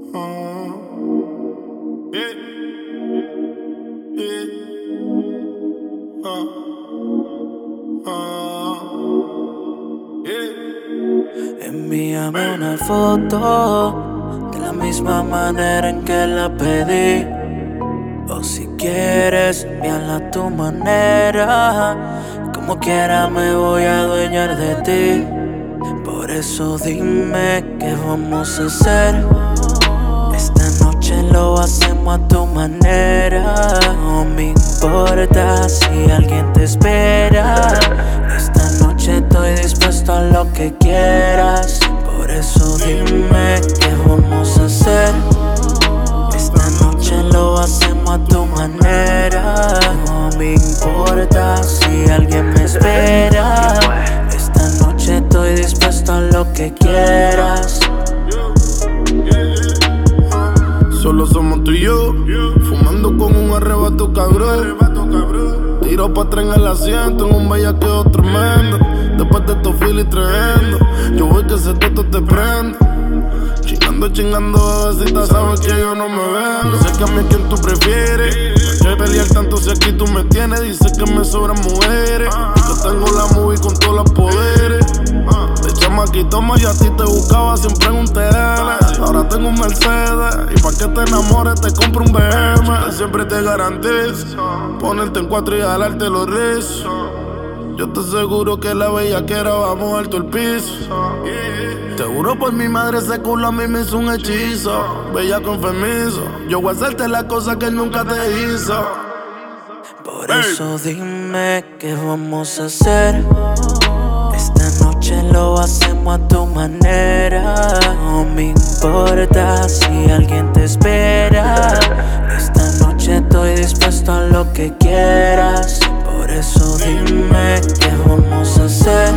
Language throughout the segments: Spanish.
Yeah, yeah, yeah. Envíame una foto de la misma manera en que la pedí. O si quieres, envíala a tu manera. Como quiera me voy a adueñar de ti. Por eso dime qué vamos a hacer. Esta noche lo hacemos a tu manera. No me importa si alguien te espera. Esta noche estoy dispuesto a lo que quieras. Por eso dime qué vamos a hacer. Esta noche lo hacemos a tu manera. No me importa si alguien me espera. Esta noche estoy dispuesto a lo que quieras. Solo somos tú y yo, fumando con un arrebato cabrón. Tiro pa' atrás en el asiento, en un bellaqueo tremendo. Después de estos filis tremendo, yo voy que ese teto te prendo. Chingando, bebecita, sabes que yo no me vendo. Sé que a mí es quien tú prefieres. No hay que pelear tanto si aquí tú me tienes. Dices que me sobran mujeres y que tengo la movie con todos los poderes. De chamaquito más, yo a ti te buscaba siempre en un TL. Ahora tengo un Mercedes y pa' que te enamores te compro un BM. Siempre te garantizo ponerte en cuatro y jalarte los rizos. Yo te aseguro que la bellaquera va a mover todo el piso. Te juro por mi madre, ese culo a mí me hizo un hechizo. Bella con permiso, yo voy a hacerte las cosas que él nunca te hizo. Por eso dime qué vamos a hacer. Esta noche lo hacemos a tu manera. No me importa si alguien te espera. Esta noche estoy dispuesto a lo que quieras. Por eso dime qué vamos a hacer.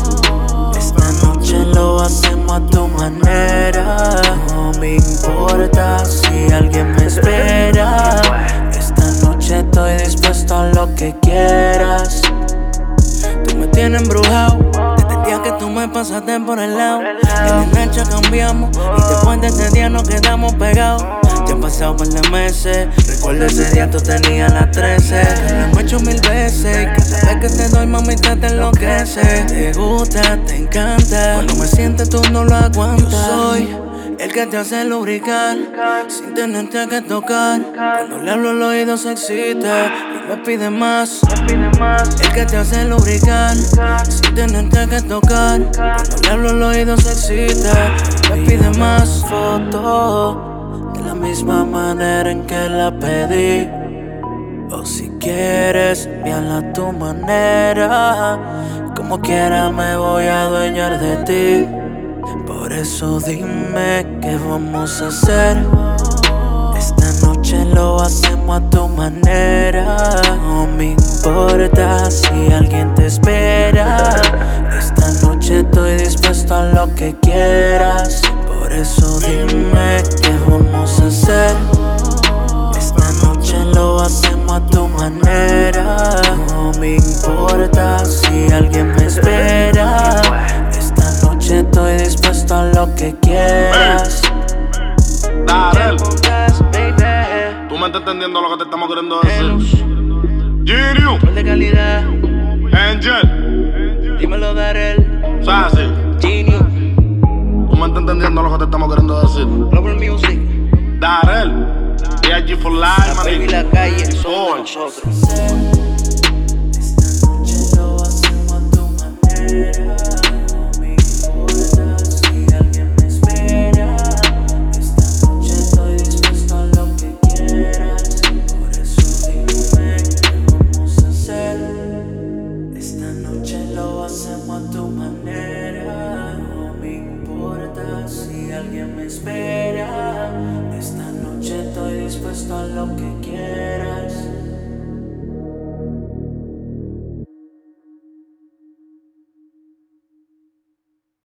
Esta noche lo hacemos a tu manera. No me importa si alguien me espera. Esta noche estoy dispuesto a lo que quieras. Tú me tienes embrujado desde el día que tú me pasaste por el lado. En la noche cambiamos y después de ese día nos quedamos pegados. Ya han pasado par de meses. Recuerdo ese día tú tenías las 13. Lo hemos hecho 1000 veces. Cada vez que te doy, mamita, te enloquece. Te gusta, te encanta. Cuando me sientes tú no lo aguantas. Yo soy el que te hace lubricar sin tenerte que tocar. Cuando le hablo al oído se excita y me pide más. El que te hace lubricar sin tenerte que tocar. Cuando le hablo al oído se excita y me pide más. Foto de la misma manera en que la pedí. O si quieres, envíala a tu manera. Como quiera me voy a adueñar de ti. Por eso dime qué vamos a hacer. Esta noche lo hacemos a tu manera. No me importa si alguien te espera. Esta noche estoy dispuesto a lo que quieras. Por eso dime qué vamos a hacer. Esta noche lo hacemos a tu manera. No me importa si alguien me espera. Esta noche estoy dispuesto a lo que quieras. Darel, tú me estás entendiendo lo que te estamos queriendo decir. Geniu, De calidad, Angel, dímelo Darel. Sassy. Geniu, Tú me estás entendiendo lo que te estamos queriendo decir. Global Music, Darel, DIG for life, la baby man. la calle, Soy. somos nosotros. Esta noche lo hacemos a tu manera. No me importa si alguien me espera. Esta noche estoy dispuesto a lo que quieras. Por eso dime qué vamos a hacer. Esta noche lo hacemos a tu manera. No me importa si alguien me espera. Esta noche estoy dispuesto a lo que quieras.